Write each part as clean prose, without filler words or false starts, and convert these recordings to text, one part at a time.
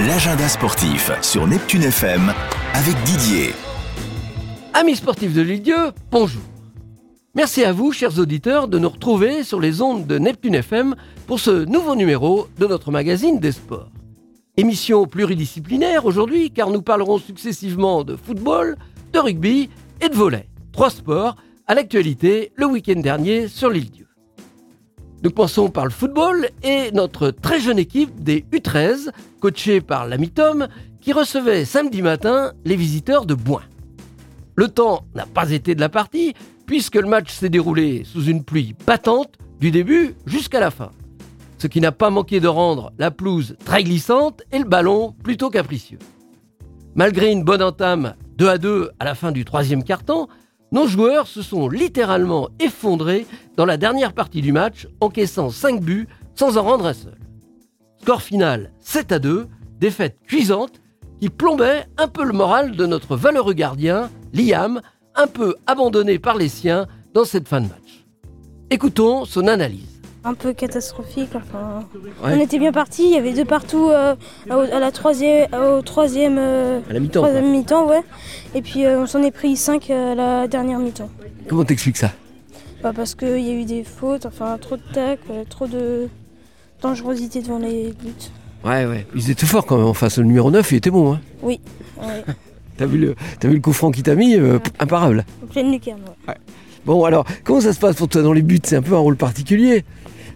l'agenda sportif sur Neptune FM avec Didier. Amis sportifs de l'Île-Dieu, bonjour. Merci à vous, chers auditeurs, de nous retrouver sur les ondes de Neptune FM pour ce nouveau numéro de notre magazine des sports. Émission pluridisciplinaire aujourd'hui, car nous parlerons successivement de football, de rugby et de volley. 3 sports à l'actualité le week-end dernier sur l'Île-Dieu. Nous commençons par le football et notre très jeune équipe des U13, coachée par l'ami Tom, qui recevait samedi matin les visiteurs de Bouin. Le temps n'a pas été de la partie, puisque le match s'est déroulé sous une pluie battante du début jusqu'à la fin. Ce qui n'a pas manqué de rendre la pelouse très glissante et le ballon plutôt capricieux. Malgré une bonne entame 2-2 à la fin du 3e quart-temps, nos joueurs se sont littéralement effondrés dans la dernière partie du match, encaissant 5 buts sans en rendre un seul. Score final 7-2, défaite cuisante qui plombait un peu le moral de notre valeureux gardien, Liam, un peu abandonné par les siens dans cette fin de match. Écoutons son analyse. Un peu catastrophique, enfin. Ouais. On était bien partis, il y avait 2 partout à la troisième à la mi-temps, troisième mi-temps, ouais. Et puis on s'en est pris 5 à la dernière mi-temps. Comment t'expliques ça ? Parce qu'il y a eu des fautes, enfin trop de tacles, trop de dangerosité devant les buts. Ouais, ils étaient forts quand même en face. Le numéro 9, il était bon, hein ? Oui. Ouais. T'as vu le coup franc qu'il t'a mis, imparable. En pleine lucarne, ouais. Bon alors, comment ça se passe pour toi dans les buts ? C'est un peu un rôle particulier.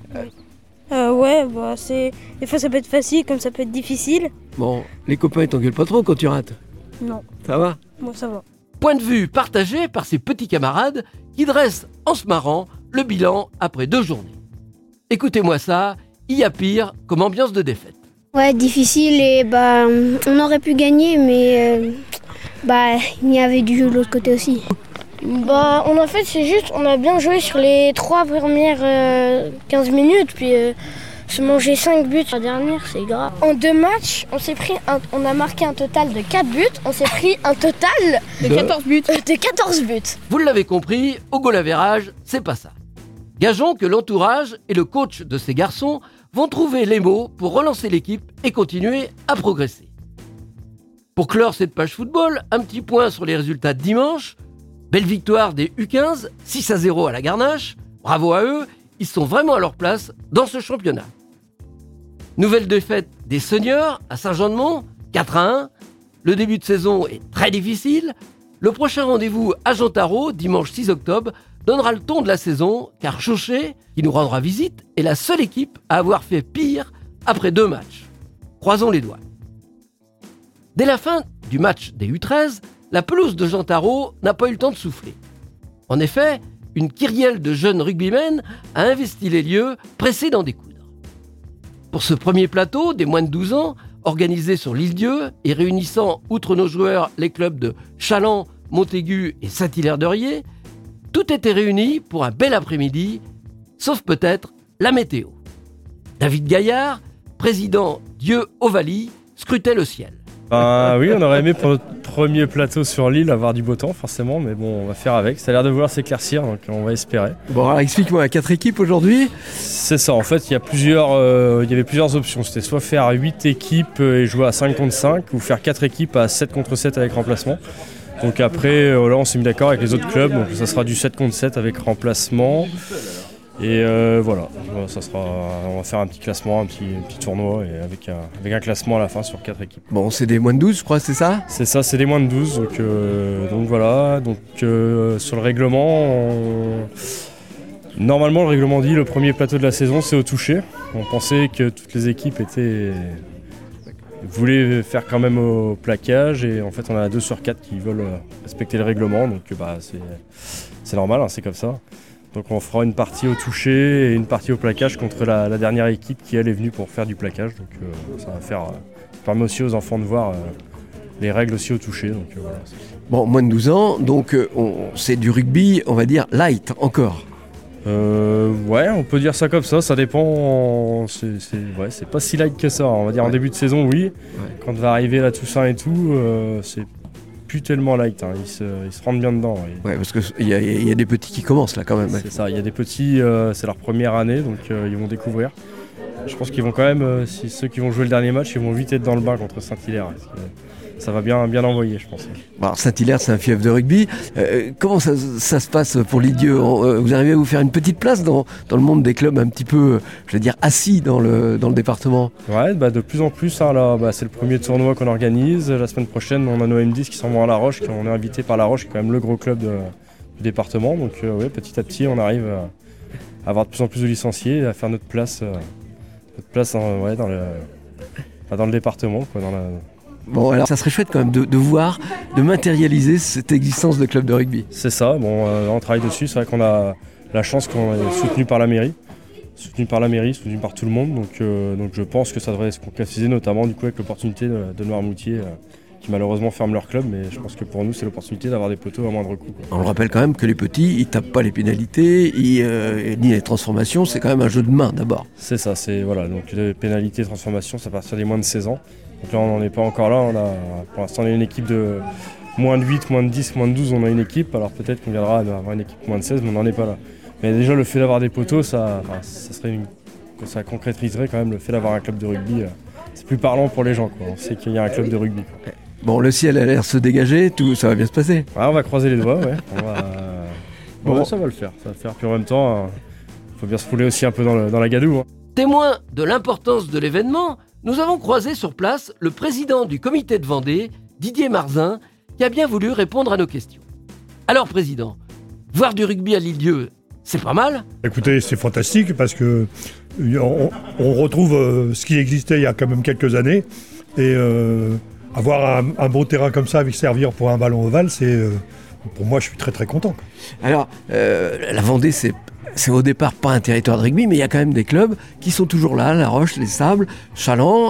Des fois ça peut être facile comme ça peut être difficile. Bon, les copains ils t'engueulent pas trop quand tu rates ? Non. Ça va ? Bon, ça va. Point de vue partagé par ses petits camarades qui dressent en se marrant le bilan après 2 journées. Écoutez-moi ça, il y a pire comme ambiance de défaite. Ouais, difficile et on aurait pu gagner mais il y avait du jeu de l'autre côté aussi. On a bien joué sur les 3 premières 15 minutes, puis se manger 5 buts la dernière, c'est grave. En 2 matchs, on a marqué un total de 4 buts, on s'est pris un total de 14 buts. De 14 buts. Vous l'avez compris, au goal average, c'est pas ça. Gageons que l'entourage et le coach de ces garçons vont trouver les mots pour relancer l'équipe et continuer à progresser. Pour clore cette page football, un petit point sur les résultats de dimanche. Belle victoire des U15, 6-0 à la Garnache. Bravo à eux, ils sont vraiment à leur place dans ce championnat. Nouvelle défaite des seniors à Saint-Jean-de-Mont, 4-1. Le début de saison est très difficile. Le prochain rendez-vous à Jean-Tarot, dimanche 6 octobre, donnera le ton de la saison, car Chauchet, qui nous rendra visite, est la seule équipe à avoir fait pire après 2 matchs. Croisons les doigts. Dès la fin du match des U13, la pelouse de Jean-Tarot n'a pas eu le temps de souffler. En effet, une kyrielle de jeunes rugbymen a investi les lieux, pressés d'en découdre. Pour ce premier plateau des moins de 12 ans, organisé sur l'Île-Dieu et réunissant, outre nos joueurs, les clubs de Chaland, Montaigu et Saint-Hilaire-de-Riez, tout était réuni pour un bel après-midi, sauf peut-être la météo. David Gaillard, président Dieu Ovalie, scrutait le ciel. Oui, on aurait aimé pour notre premier plateau sur l'île avoir du beau temps forcément, mais bon, on va faire avec. Ça a l'air de vouloir s'éclaircir, donc on va espérer. Bon, alors explique-moi, 4 équipes aujourd'hui ? C'est ça, en fait, il y avait plusieurs options. C'était soit faire 8 équipes et jouer à 5 contre 5, ou faire 4 équipes à 7 contre 7 avec remplacement. Donc après, là, on s'est mis d'accord avec les autres clubs, donc ça sera du 7 contre 7 avec remplacement. Et voilà, on va faire un petit classement, un petit tournoi et avec un classement à la fin sur 4 équipes. Bon, c'est des moins de 12, je crois, c'est ça ? C'est ça, c'est des moins de 12. Donc voilà, sur le règlement, normalement le règlement dit le premier plateau de la saison c'est au toucher. On pensait que toutes les équipes voulaient faire quand même au plaquage et en fait on a 2 sur 4 qui veulent respecter le règlement, donc c'est normal, hein, c'est comme ça. Donc on fera une partie au toucher et une partie au plaquage contre la dernière équipe qui elle est venue pour faire du plaquage. Donc ça permet aussi aux enfants de voir les règles aussi au toucher. Donc, voilà. Bon, moins de 12 ans, donc c'est du rugby, on va dire light encore. Ouais, on peut dire ça comme ça dépend. C'est pas si light que ça. On va dire en début de saison, oui. Ouais. Quand va arriver la Toussaint et tout, c'est plus tellement light, hein. Ils se rendent bien dedans. Ouais, parce qu'il y a des petits qui commencent là quand même. C'est ça, il y a des petits, c'est leur première année, donc ils vont découvrir. Je pense qu'ils vont quand même, si ceux qui vont jouer le dernier match, ils vont vite être dans le bain contre Saint-Hilaire. Ça va bien envoyer, je pense. Bon, alors Saint-Hilaire, c'est un fief de rugby. Comment ça se passe pour Lisieux ? Vous arrivez à vous faire une petite place dans le monde des clubs un petit peu, je veux dire, assis dans le département ? Ouais, de plus en plus. Là, c'est le premier tournoi qu'on organise. La semaine prochaine, on a nos M10 qui s'en vont à La Roche. On est invité par La Roche, qui est quand même le gros club du département. Donc petit à petit, on arrive à avoir de plus en plus de licenciés et à faire notre place dans le département. Bon, alors ça serait chouette quand même de voir, de matérialiser cette existence de club de rugby. C'est ça, on travaille dessus. C'est vrai qu'on a la chance qu'on est soutenu par la mairie, soutenu par tout le monde. Donc je pense que ça devrait se concrétiser, notamment du coup avec l'opportunité de Noirmoutier qui malheureusement ferme leur club. Mais je pense que pour nous, c'est l'opportunité d'avoir des poteaux à moindre coût. On le rappelle quand même que les petits, ils tapent pas les pénalités, ni les transformations. C'est quand même un jeu de main d'abord. C'est ça, donc les pénalités, transformations, ça part sur des moins de 16 ans. Donc là, on n'en est pas encore là. Pour l'instant, on a une équipe de moins de 8, moins de 10, moins de 12, on a une équipe. Alors peut-être qu'on viendra avoir une équipe moins de 16, mais on n'en est pas là. Mais déjà, le fait d'avoir des poteaux, ça concrétiserait quand même le fait d'avoir un club de rugby. C'est plus parlant pour les gens, quoi. On sait qu'il y a un club de rugby, quoi. Bon, le ciel a l'air de se dégager, ça va bien se passer. Ouais, on va croiser les doigts, ouais. Ça va le faire. Puis en même temps, il faut bien se rouler aussi un peu dans la gadoue. Témoin de l'importance de l'événement, nous avons croisé sur place le président du comité de Vendée, Didier Marzin, qui a bien voulu répondre à nos questions. Alors, président, voir du rugby à Lisieux, c'est pas mal ? Écoutez, c'est fantastique parce que on retrouve ce qui existait il y a quand même quelques années. Et avoir un beau terrain comme ça avec servir pour un ballon ovale, pour moi, je suis très très content. Alors, la Vendée, c'est au départ pas un territoire de rugby, mais il y a quand même des clubs qui sont toujours là, La Roche, les Sables, Chaland.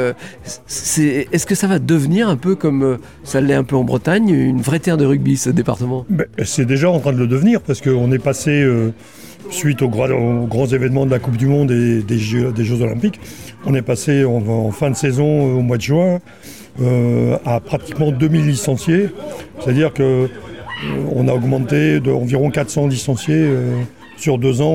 Est-ce que ça va devenir un peu comme ça l'est un peu en Bretagne, une vraie terre de rugby, ce département ? C'est déjà en train de le devenir, parce qu'on est passé, suite aux grands événements de la Coupe du Monde et des Jeux Olympiques, on est passé en fin de saison, au mois de juin, à pratiquement 2000 licenciés. C'est-à-dire qu'on a augmenté d'environ 400 licenciés sur 2 ans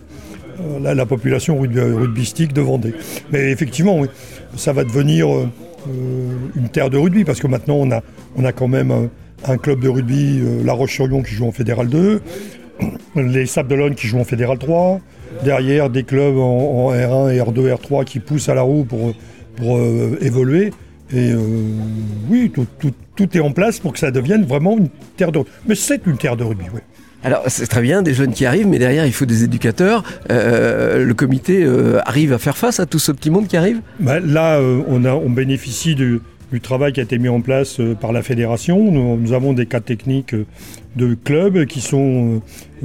la population rugbystique de Vendée. Mais effectivement, oui, ça va devenir une terre de rugby, parce que maintenant on a quand même un club de rugby, La Roche-sur-Yon, qui joue en Fédéral 2, les Sables d'Olonne qui jouent en Fédéral 3, derrière des clubs en R1 et R2, R3 qui poussent à la roue pour évoluer. Et oui, tout est en place pour que ça devienne vraiment une terre de rugby. Mais c'est une terre de rugby, oui. Alors c'est très bien, des jeunes qui arrivent, mais derrière il faut des éducateurs. Le comité arrive à faire face à tout ce petit monde qui arrive ? Là, on bénéficie du travail qui a été mis en place par la fédération. Nous avons des cas techniques de clubs qui sont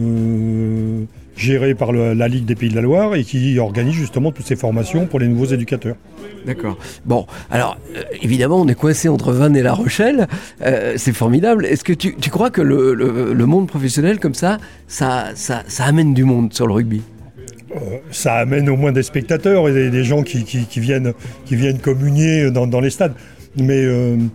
gérés par la Ligue des Pays de la Loire et qui organisent justement toutes ces formations pour les nouveaux éducateurs. D'accord. Bon, alors évidemment on est coincé entre Vannes et La Rochelle, c'est formidable. Est-ce que tu crois que le monde professionnel comme ça amène du monde sur le rugby ? Ça amène au moins des spectateurs et des gens qui viennent communier dans les stades. Mais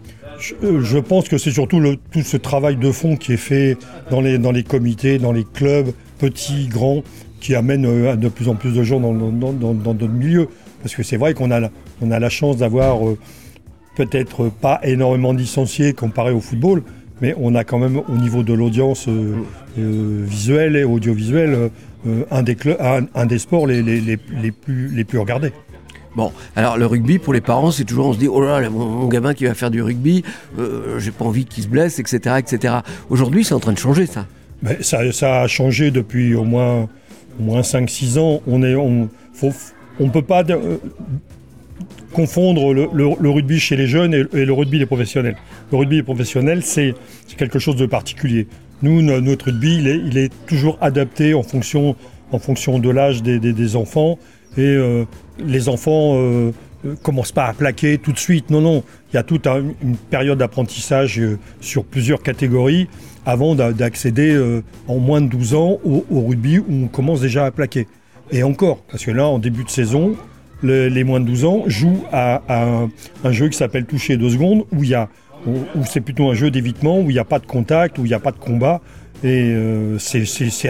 je pense que c'est surtout tout ce travail de fond qui est fait dans les comités, dans les clubs, petits, grands, qui amène de plus en plus de gens dans notre milieu. Parce que c'est vrai qu'on a la chance d'avoir peut-être pas énormément de licenciés comparé au football, mais on a quand même au niveau de l'audience visuelle et audiovisuelle un des sports les plus regardés. Bon, alors le rugby, pour les parents, c'est toujours, on se dit, oh là, mon gamin qui va faire du rugby, j'ai pas envie qu'il se blesse, etc., etc. Aujourd'hui, c'est en train de changer, ça. Mais ça a changé depuis au moins 5-6 ans. On peut pas confondre le rugby chez les jeunes et le rugby des professionnels. Le rugby des professionnels, c'est quelque chose de particulier. Nous, notre rugby, il est toujours adapté en fonction de l'âge des enfants. Et les enfants commencent pas à plaquer tout de suite. Non. Il y a toute une période d'apprentissage sur plusieurs catégories avant d'accéder en moins de 12 ans au rugby où on commence déjà à plaquer. Et encore, parce que là, en début de saison, les moins de 12 ans jouent à un jeu qui s'appelle toucher 2 secondes, où c'est plutôt un jeu d'évitement, où il n'y a pas de contact, où il n'y a pas de combat. Et c'est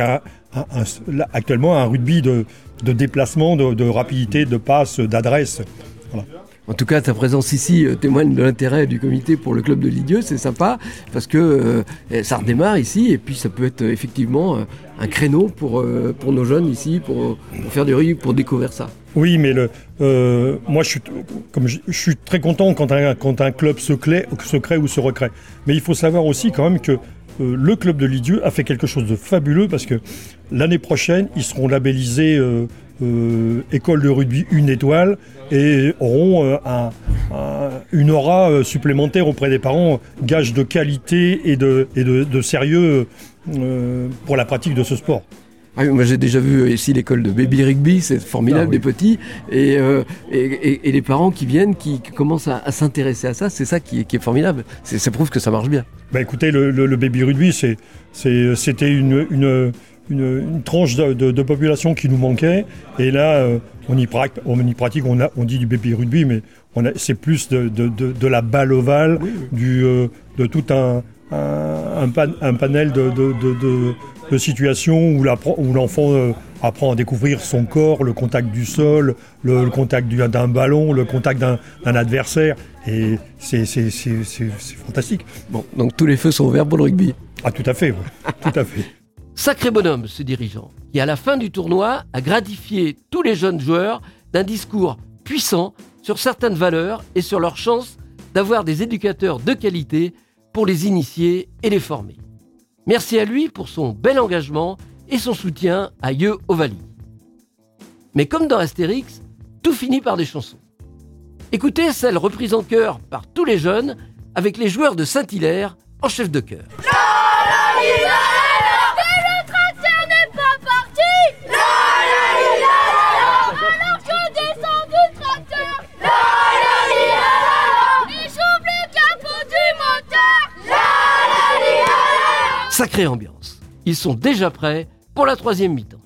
actuellement un rugby de déplacement, de rapidité, de passe, d'adresse. Voilà. En tout cas, ta présence ici témoigne de l'intérêt du comité pour le club de Lidieux, c'est sympa, parce que ça redémarre ici, et puis ça peut être effectivement un créneau pour nos jeunes ici, pour faire du rugby, pour découvrir ça. Oui, mais moi je suis très content quand un club se crée ou se recrée. Mais il faut savoir aussi quand même que le club de Lidieux a fait quelque chose de fabuleux, parce que l'année prochaine, ils seront labellisés école de rugby 1 étoile, et auront une aura supplémentaire auprès des parents, gage de qualité et de sérieux pour la pratique de ce sport. Ah oui, moi j'ai déjà vu ici l'école de baby rugby, c'est formidable, des petits, et les parents qui viennent, qui commencent à s'intéresser à ça, c'est ça qui est formidable, ça prouve que ça marche bien. Bah écoutez, le baby rugby, c'était une tranche de population qui nous manquait, et là on y pratique, on dit du baby rugby, mais c'est plus de la balle ovale, oui. De tout un panel de situations où l'enfant apprend à découvrir son corps, le contact du sol, le contact d'un ballon, le contact d'un adversaire, et c'est fantastique. Bon, donc tous les feux sont ouverts pour le rugby. Ah tout à fait, oui. Tout à fait. Sacré bonhomme, ce dirigeant, qui à la fin du tournoi a gratifié tous les jeunes joueurs d'un discours puissant sur certaines valeurs et sur leur chance d'avoir des éducateurs de qualité pour les initier et les former. Merci à lui pour son bel engagement et son soutien à Yeux Ovalie. Mais comme dans Astérix, tout finit par des chansons. Écoutez celle reprise en chœur par tous les jeunes avec les joueurs de Saint-Hilaire en chef de chœur. Sacrée ambiance. Ils sont déjà prêts pour la 3e mi-temps.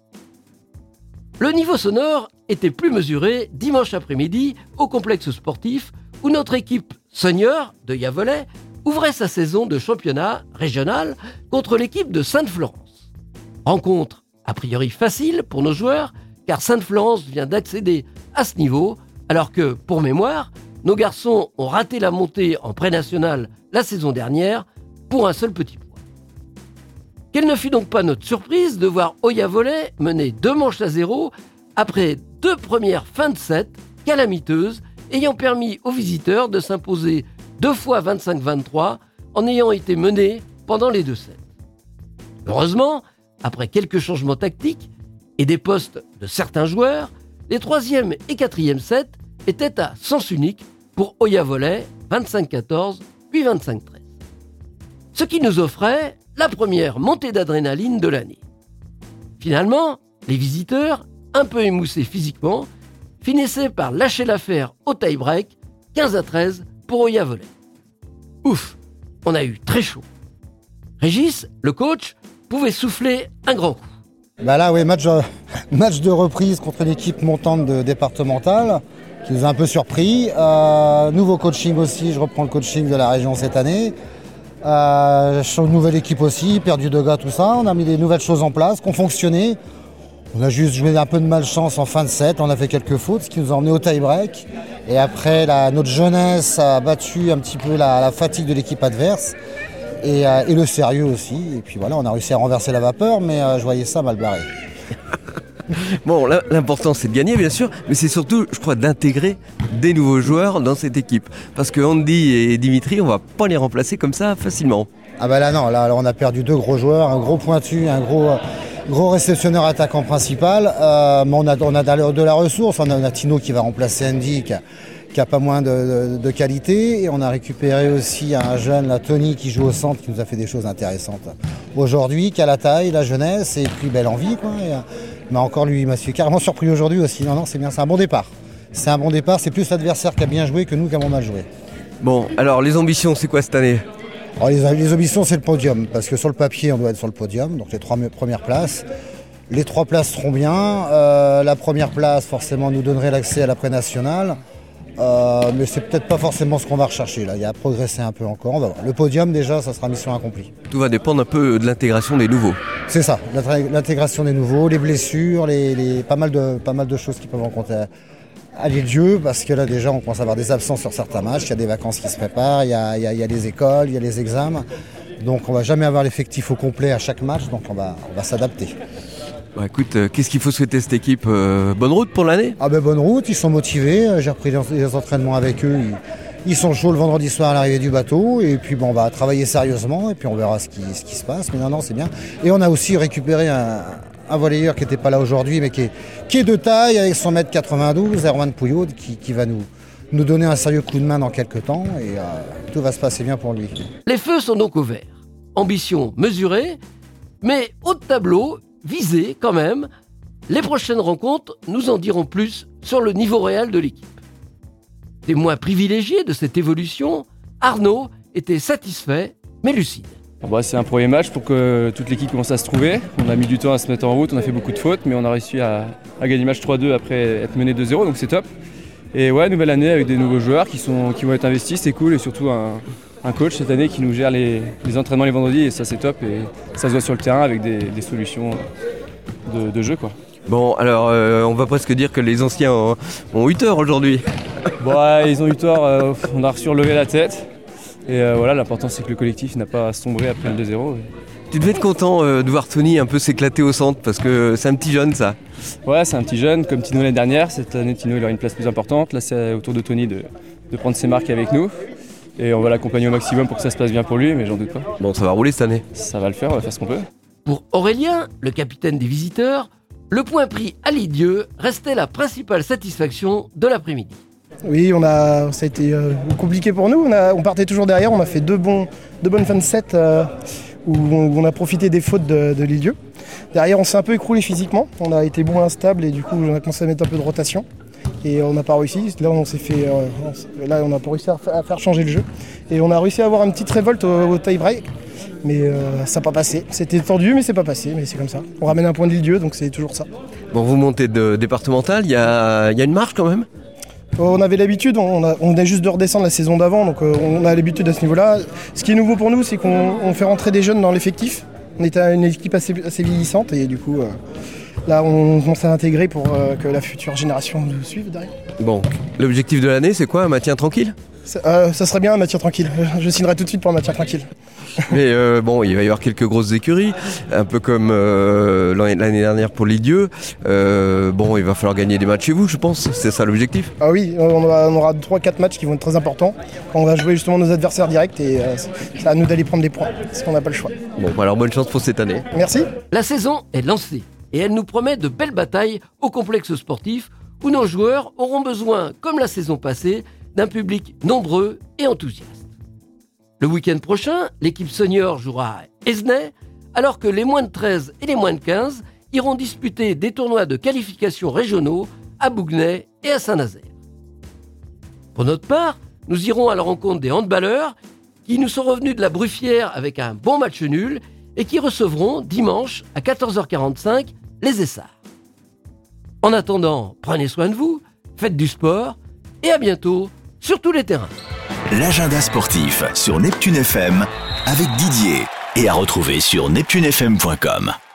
Le niveau sonore était plus mesuré dimanche après-midi au complexe sportif où notre équipe senior de Yavolet ouvrait sa saison de championnat régional contre l'équipe de Sainte-Florence. Rencontre a priori facile pour nos joueurs car Sainte-Florence vient d'accéder à ce niveau alors que, pour mémoire, nos garçons ont raté la montée en pré-national la saison dernière pour un seul petit point. Quelle ne fut donc pas notre surprise de voir Oya Volley mener 2-0 après 2 premières fins de set calamiteuses ayant permis aux visiteurs de s'imposer 2 fois 25-23 en ayant été menés pendant les 2 sets. Heureusement, après quelques changements tactiques et des postes de certains joueurs, les 3e et 4e sets étaient à sens unique pour Oya Volley, 25-14 puis 25-13. Ce qui nous offrait la première montée d'adrénaline de l'année. Finalement, les visiteurs, un peu émoussés physiquement, finissaient par lâcher l'affaire au tie-break, 15-13 pour Oya Volley. Ouf, on a eu très chaud. Régis, le coach, pouvait souffler un grand coup. Bah là, oui, match de reprise contre l'équipe montante de départementale, qui nous a un peu surpris. Nouveau coaching aussi, je reprends le coaching de la région cette année. Une nouvelle équipe aussi, perdu 2 gars, tout ça. On a mis des nouvelles choses en place qui ont fonctionné. On a juste joué un peu de malchance en fin de set, on a fait quelques fautes, ce qui nous a emmené au tie-break. Et après, notre jeunesse a battu un petit peu la fatigue de l'équipe adverse et le sérieux aussi. Et puis voilà, on a réussi à renverser la vapeur, mais je voyais ça mal barré. Bon, l'important c'est de gagner bien sûr, mais c'est surtout, je crois, d'intégrer des nouveaux joueurs dans cette équipe. Parce que Andy et Dimitri, on va pas les remplacer comme ça facilement. Ah bah là non, là on a perdu 2 gros joueurs, un gros pointu, un gros réceptionneur attaquant principal. Mais on a de la ressource, on a Tino qui va remplacer Andy, qui a pas moins de qualité. Et on a récupéré aussi un jeune, là, Tony, qui joue au centre, qui nous a fait des choses intéressantes. Aujourd'hui, qui a la taille, la jeunesse et puis belle envie, quoi. Mais encore lui, il m'a carrément surpris aujourd'hui aussi. Non, c'est bien, c'est un bon départ. C'est plus l'adversaire qui a bien joué que nous qui avons mal joué. Bon, alors les ambitions, c'est quoi cette année ? Alors, les ambitions, c'est le podium, parce que sur le papier, on doit être sur le podium, donc les 3 premières places. Les 3 places seront bien. La première place, forcément, nous donnerait l'accès à l'après-national. mais c'est peut-être pas forcément ce qu'on va rechercher là. Il y a à progresser un peu encore, on va voir. Le podium déjà, ça sera mission accomplie. Tout va dépendre un peu de l'intégration des nouveaux. C'est ça, l'intégration des nouveaux, les blessures, pas mal de choses qui peuvent rencontrer à L'Île-Dieu, parce que là déjà on commence à avoir des absences sur certains matchs, il y a des vacances qui se préparent, il y a les écoles, il y a les examens. Donc on va jamais avoir l'effectif au complet à chaque match, donc on va s'adapter. Bah écoute, qu'est-ce qu'il faut souhaiter à cette équipe ? Bonne route pour l'année ? Bonne route, ils sont motivés, j'ai repris les entraînements avec eux, ils sont chauds le vendredi soir à l'arrivée du bateau, et puis on va travailler sérieusement, et puis on verra ce qui se passe, mais non, c'est bien. Et on a aussi récupéré un volleyeur qui n'était pas là aujourd'hui, mais qui est de taille, avec 1m92, Erwan Pouillot, qui va nous donner un sérieux coup de main dans quelques temps, et tout va se passer bien pour lui. Les feux sont donc au vert. Ambition mesurée, mais haut de tableau, visé quand même. Les prochaines rencontres nous en diront plus sur le niveau réel de l'équipe. Témoin privilégié de cette évolution, Arnaud était satisfait, mais lucide. C'est un premier match pour que toute l'équipe commence à se trouver. On a mis du temps à se mettre en route, on a fait beaucoup de fautes, mais on a réussi à gagner le match 3-2 après être mené 2-0, donc c'est top. Et ouais, nouvelle année avec des nouveaux joueurs qui vont être investis, c'est cool, et surtout un coach cette année qui nous gère les entraînements les vendredis, et ça c'est top, et ça se voit sur le terrain avec des solutions de jeu, quoi. Bon, alors on va presque dire que les anciens ont eu tort aujourd'hui. Ils ont eu tort, on a relevé la tête. Et voilà, l'important c'est que le collectif n'a pas sombré après le 2-0. Tu devais être content de voir Tony un peu s'éclater au centre, parce que c'est un petit jeune ça. Ouais, c'est un petit jeune, comme Tino l'année dernière. Cette année, Tino il aura une place plus importante. Là, c'est au tour de Tony de prendre ses marques avec nous. Et on va l'accompagner au maximum pour que ça se passe bien pour lui, mais j'en doute pas. Bon, ça va rouler cette année. Ça va le faire, on va faire ce qu'on peut. Pour Aurélien, le capitaine des visiteurs, le point pris à L'Île-Dieu restait la principale satisfaction de l'après-midi. Oui, ça a été compliqué pour nous. On partait toujours derrière. On a fait deux bonnes fins de set où on a profité des fautes de L'Île-Dieu. Derrière, on s'est un peu écroulé physiquement. On a été moins instable et du coup, on a commencé à mettre un peu de rotation. Et on n'a pas réussi. Là, on n'a pas réussi à faire changer le jeu. Et on a réussi à avoir une petite révolte au tie-break. Mais ça n'a pas passé. C'était tendu, mais c'est pas passé. Mais c'est comme ça. On ramène un point de L'Île-Dieu, donc c'est toujours ça. Bon, vous montez de départemental. Il y a une marge quand même ? On avait l'habitude, on a juste de redescendre la saison d'avant, donc on a l'habitude à ce niveau-là. Ce qui est nouveau pour nous, c'est qu'on fait rentrer des jeunes dans l'effectif. On est une équipe assez vieillissante et du coup, là, on commence à intégrer pour que la future génération nous suive derrière. Bon, l'objectif de l'année, c'est quoi ? Un maintien tranquille ? Ça serait bien un maintien tranquille. Je signerai tout de suite pour un maintien tranquille. Mais il va y avoir quelques grosses écuries, un peu comme l'année dernière pour L'Île-Dieu. Il va falloir gagner des matchs chez vous, je pense. C'est ça l'objectif ? Ah oui, on aura 3-4 matchs qui vont être très importants. On va jouer justement nos adversaires directs et c'est à nous d'aller prendre des points, parce qu'on n'a pas le choix. Bon, alors bonne chance pour cette année. Merci. La saison est lancée et elle nous promet de belles batailles au complexe sportif où nos joueurs auront besoin, comme la saison passée, d'un public nombreux et enthousiaste. Le week-end prochain, l'équipe senior jouera à Esnay, alors que les moins de 13 et les moins de 15 iront disputer des tournois de qualification régionaux à Bougnay et à Saint-Nazaire. Pour notre part, nous irons à la rencontre des handballeurs qui nous sont revenus de la Bruffière avec un bon match nul et qui recevront dimanche à 14h45 les Essarts. En attendant, prenez soin de vous, faites du sport et à bientôt sur tous les terrains. L'agenda sportif sur Neptune FM avec Didier et à retrouver sur neptunefm.com.